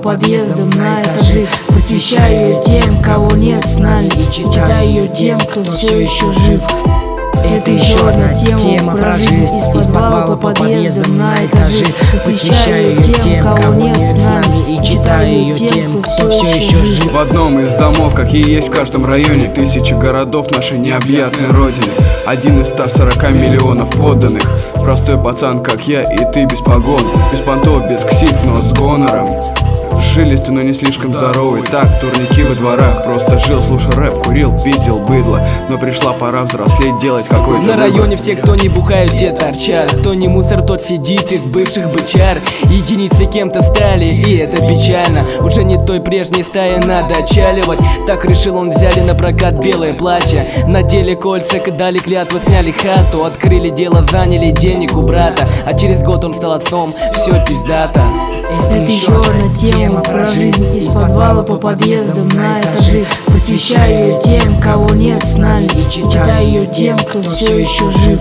подъездам на этажи. Посвящаю ее тем, кого нет с нами, и читаю ее тем, кто все еще жив. Это еще одна тема про жизнь из подвала по подъездам на этажи. Посвящаю ее тем, кого нет с нами, и читаю ее тем, кто все еще жив. В одном из домов, какие есть в каждом районе, тысячи городов нашей необъятной родины. Один из 140 миллионов подданных. Простой пацан, как я и ты, без погон, без понтов, без ксив, но с гонором. Жилистый, но не слишком здоровый. Так, турники во дворах. Просто жил, слушал рэп, курил, пиздил быдло. Но пришла пора взрослеть, делать какой-то на районе все, кто не бухают, те торчат. Кто не мусор, тот сидит из бывших бычар. Единицы кем-то стали, и это печально. Уже не той прежней стаи надо отчаливать. Так решил он, взяли на прокат белое платье. Надели кольца, дали клятву, сняли хату. Открыли дело, заняли денег у брата. А через год он стал отцом, все пиздато. Это еще одна тема про жизнь из подвала по подъездам на этажи. Посвящаю ее тем, кого нет с нами, и читаю ее тем, кто все еще жив.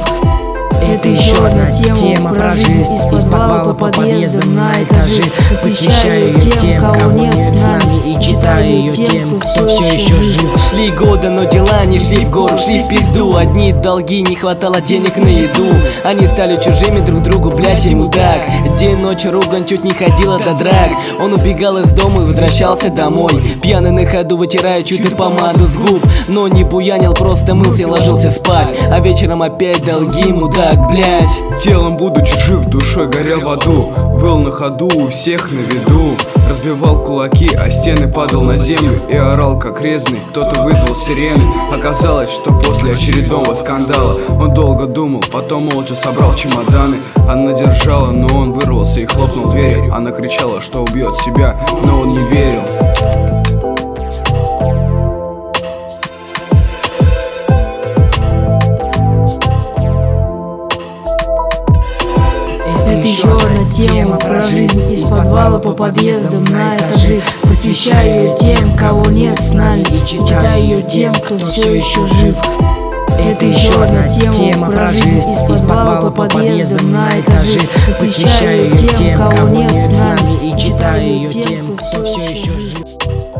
Это еще одна тема про жизнь из подвала по подъездам на этажи. Посвящаю ее тем, кого нет с нами, и читаю ее тем, кто все еще жив. Шли годы, но дела не шли в гору, шли в пизду. Одни долги, не хватало денег на еду. Они стали чужими друг другу, блять, ему так. День, ночь, ругань, чуть не ходила до драк. Он убегал из дома и возвращался домой. Пьяный на ходу, вытирая чью-то помаду с губ. Но не буянил, просто мылся и ложился спать. А вечером опять долги, мудак, блять. Телом будучи жив, душой горел в аду. Выл на ходу, у всех на виду. Разбивал кулаки, а стены падал на землю и орал как резный. Кто-то вызвал сирены. Оказалось, что после очередного скандала он долго думал, потом молча собрал чемоданы. Она держала, но он вырвался и хлопнул дверью. Она кричала, что убьет себя, но он не верил. Это еще одна тема про жизнь из подвала по подъездам на этажи. Посвящаю ее тем, кого нет с нами, и читаю ее тем, кто все еще жив. Это еще одна тема про жизнь из подвала по подъездам на этажи. Посвящаю ее тем, кого нет с нами, и читаю ее тем, кто все еще жив.